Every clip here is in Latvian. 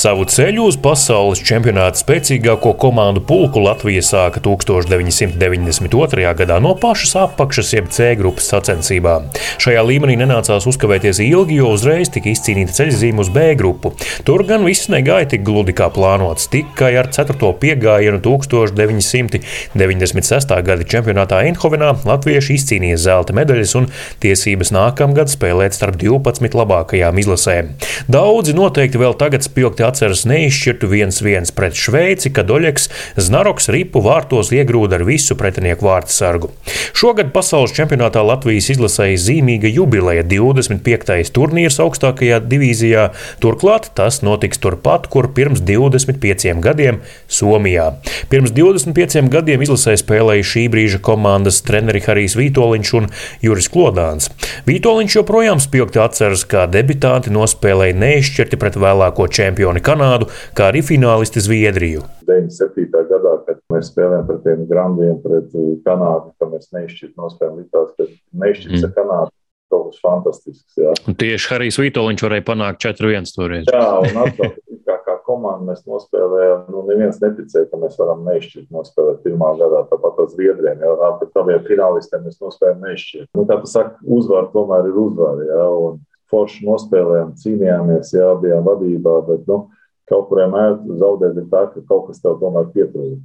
Savu ceļu uz pasaules čempionāta spēcīgāko komandu pulku Latvija sāka 1992. gadā no pašas apakšas jeb C grupas sacensībām. Šajā līmenī nenācās uzkavēties ilgi, jo uzreiz tika izcīnīta ceļzīme uz B grupu. Tur gan viss negāja tik gludi kā plānots. Tikai ar 4. piegājienu 1996. gada čempionātā Eindhovenā latvieši izcīnīja zelta medaļas un tiesības nākamgad spēlēt starp 12 labākajām izlasēm. Daudzi noteikti vēl tagad spilgti atceras neizšķirtu 1-1 pret Šveici, kad Oļegs Znaroks ripu vārtos iegrūda ar visu pretinieku vārtsargu. Šogad pasaules čempionātā Latvijas izlasēja zīmīga jubileja 25. turnīrs augstākajā divīzijā, turklāt tas notiks turpat, kur pirms 25 gadiem Somijā. Pirms 25 gadiem izlasē spēlēja šī brīža komandas treneri Harijs Vītoliņš un Juris Klodāns. Vītoliņš joprojām spilgti atceras, kā debitanti nospēlēja neizšķirti pret vēlāko čempioni Kanādu, kā arī finālisti Zviedriju. 97. gadā, kad mēs spēlējām pret tiem grandiem, pret Kanādu, ka mēs neizšķirti nospēlējām, likās, ka neizšķirts ar Kanādu. Tas būs fantastisks, jā. Un tieši Harijs Vītoliņš varēja panākt 4-1 toreiz. Jā, un atkal, kā komanda mēs nospēlējām, neviens neticēja, ka mēs varam neizšķirt nospēlēt pirmā gadā, tāpat ar Zviedriem, jā, bet tādiem finālistiem mēs nospēlējām neizšķirt. Kā tu saki, uzvar tomēr ir uzvar, jā, un forši nospēlējām, cīnījāmies, jā, bijām vadībā, bet, kaut kuriem zaudēt ir tā, ka kaut kas tev tomēr pietrūka.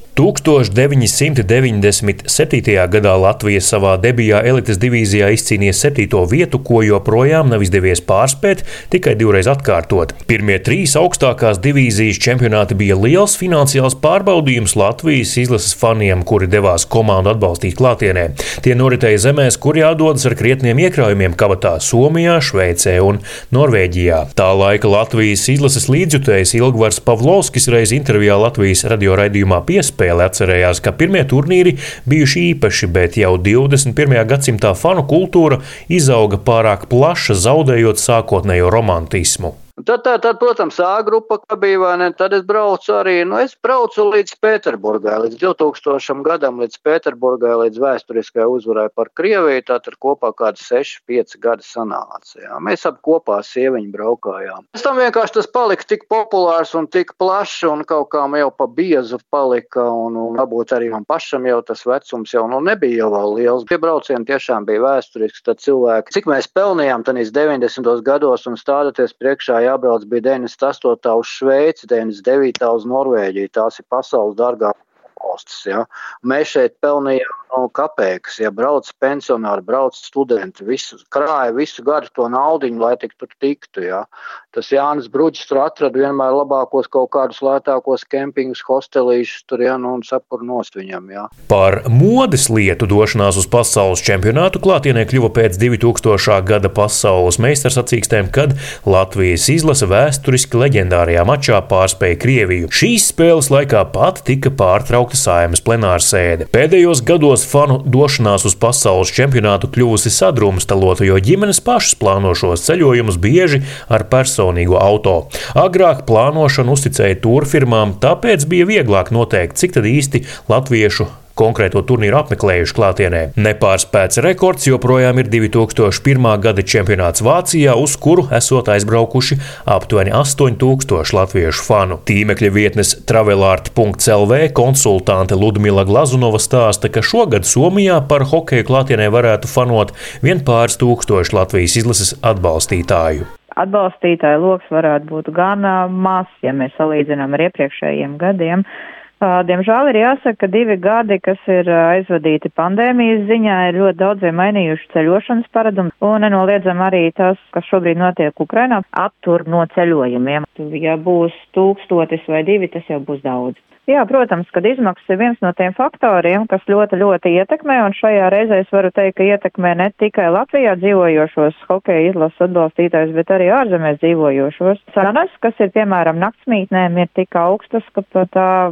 1997. gadā Latvija savā debijā elites divīzijā izcīnīja 7. vietu, ko joprojām nav izdevies pārspēt, tikai 2 reizes atkārtot. Pirmie 3 augstākās divīzijas čempionāti bija liels finansiāls pārbaudījums Latvijas izlases faniem, kuri devās komandu atbalstīt klātienē. Tie noritēja zemēs, kur jādodas ar krietniem iekrājumiem kabatā Somijā, Šveicē un Norvēģijā. Tā laika Latvijas izlases līdzjutējs Ilgvars Pavlovskis reiz intervijā Latvijas radio raidījumā Piespēle atcerējās, ka pirmie turnīri bijuši īpaši, bet jau 21. gadsimtā fanu kultūra izauga pārāk plaša, zaudējot sākotnējo romantismu. Tad, protams, A grupa, ka bija, vai ne, tad es braucu arī, es braucu līdz Pēterburgai, līdz 2000. gadam, līdz Pēterburgai, līdz vēsturiskajai uzvarai par Krieviju, tātad kopā kādi 6-5 gadi sanāca, jā. Mēs ap kopā sieviņu braukājām. Pēc tam vienkārši tas palika tik populārs un tik plašs, un kaut kā jau pa biezu palika, un varbūt arī man pašam jau tas vecums jau, nebija jau vēl liels. Tie braucieni tiešām bija vēsturiski, tad cilvēki, cik mēs pelnījām tanīs 90. gados un stādoties priekšā jābrauc bija 98. uz Šveici, 99. uz Norvēģiju. Tās ir pasaules dārgākās valstis, ja. Mēs šeit pelnījām kapeikas, ja brauc pensionāri, brauc studenti, krāja visu gadu to naudiņu, lai tik tur tiktu, ja. Tas Jānis Bruģis tur atrada vienmēr labākos kaut kādus lētākos kempingus, hostelīšus tur, ja, un sapur nost viņam, ja. Par modes lietu došanās uz pasaules čempionātu klātienē kļuva pēc 2000. gada pasaules meistarsacīkstēm, kad Latvijas izlase vēsturiski leģendārajā mačā pārspēja Krieviju. Šīs spēles laikā pat tika pārtraukta Saeimas plenārsēde. Pēdējos gados fanu došanās uz pasaules čempionātu kļuvusi sadrumstalota, jo ģimenes pašas plāno šos ceļojumus bieži ar personīgo auto. Agrāk plānošanu uzticēja turfirmām, tāpēc bija vieglāk noteikt, cik tad īsti latviešu konkrēto turnīru apmeklējuši klātienē. Nepārspēts rekords joprojām ir 2001. gada čempionāts Vācijā, uz kuru esot aizbraukuši aptuveni 8000 latviešu fanu. Tīmekļa vietnes travelart.lv konsultante Ludmila Glazunova stāsta, ka šogad Somijā par hokeju klātienē varētu fanot vien pāris tūkstoši Latvijas izlases atbalstītāju. Atbalstītāju loks varētu būt gan mazs, ja mēs salīdzinām ar iepriekšējiem gadiem. Diemžēl ir jāsaka, ka 2 gadi, kas ir aizvadīti pandēmijas ziņā, ir ļoti daudziem mainījuši ceļošanas paradumu, un nenoliedzam arī tas, kas šobrīd notiek Ukrainā, attur no ceļojumiem. Ja būs 1000 vai 2, tas jau būs daudz. Jā, protams, kad izmaksas ir viens no tiem faktoriem, kas ļoti ietekmē, un šajā reizē es varu teikt, ka ietekmē ne tikai Latvijā dzīvojošos hokeja izlases atbalstītājus, bet arī ārzemēs dzīvojošos. Cenas, kas ir, piemēram, naktsmītnēm, ir tik augstas, ka pat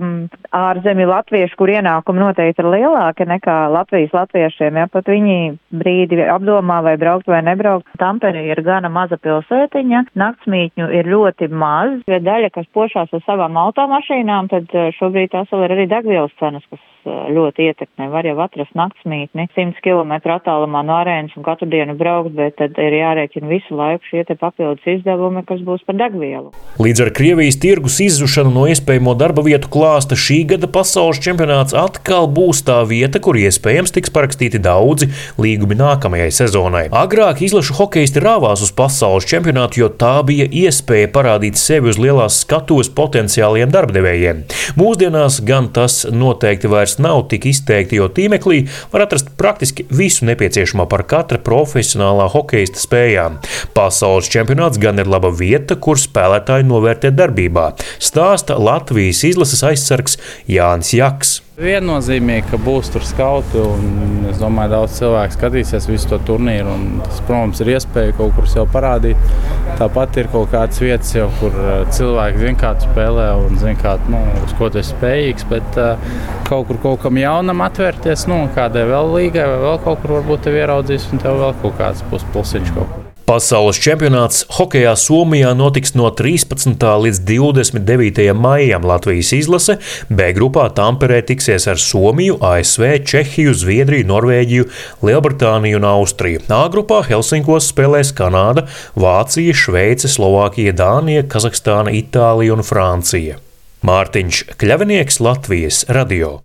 ārzemi latvieši, kur ienākumi noteikti ir lielāki nekā Latvijas latviešiem, ja pat viņi brīdi apdomā vai braukt vai nebraukt. Tampere ir gana maza pilsētiņa, naktsmītņu ir ļoti maz, ja daļa, kas pošās ar savām automašīnām, tad šobrīd tās vēl ir arī degvielas cenas, kas ļoti ietekmē. Var jau atrast naktsmītni 100 km attālumā no arēnas un katru dienu braukt, bet tad ir jārēķina visu laiku šie te papildus izdevumi, kas būs par degvielu. Līdz ar Krievijas tirgus izzušanu no iespējamo darba vietu klāsta šī gada pasaules čempionāts atkal būs tā vieta, kur iespējams tiks parakstīti daudzi līgumi nākamajai sezonai. Agrāk izlašu hokejisti rāvās uz pasaules čempionātu, jo tā bija iespēja parādīt sevi uz lielās skatuves potenciāliem darbdevējiem. Mūsdienās gan tas noteikti vairs nav tik izteikti, jo tīmeklī var atrast praktiski visu nepieciešamo par katra profesionālā hokejista spējām. Pasaules čempionāts gan ir laba vieta, kur spēlētāji novērtē darbībā, stāsta Latvijas izlases aizsargs Jānis Jaks. Viennozīmīgi, ka būs tur skauti, un es domāju, daudz cilvēku skatīsies visu to turnīru, un tas, protams, ir iespēja kaut kur sev parādīt. Tāpat ir kaut kādas vietas jau, kur cilvēki zina, kā tu spēlē un zina, kā, uz ko tu esi spējīgs, bet kaut kam jaunam atvērties, kādai vēl līgai vai vēl kaut kur varbūt tev ieraudzīs, un tev vēl kaut kāds būs plusiņš kaut kur. Pasaules čempionāts hokejā Somijā notiks no 13. līdz 29. maijam. Latvijas izlase B grupā Tamperē tiksies ar Somiju, ASV, Čehiju, Zviedriju, Norvēģiju, Lielbritāniju un Austriju. A grupā Helsinkos spēlēs Kanāda, Vācija, Šveice, Slovākija, Dānija, Kazahstāna, Itālija un Francija. Mārtiņš Kļavinieks, Latvijas radio.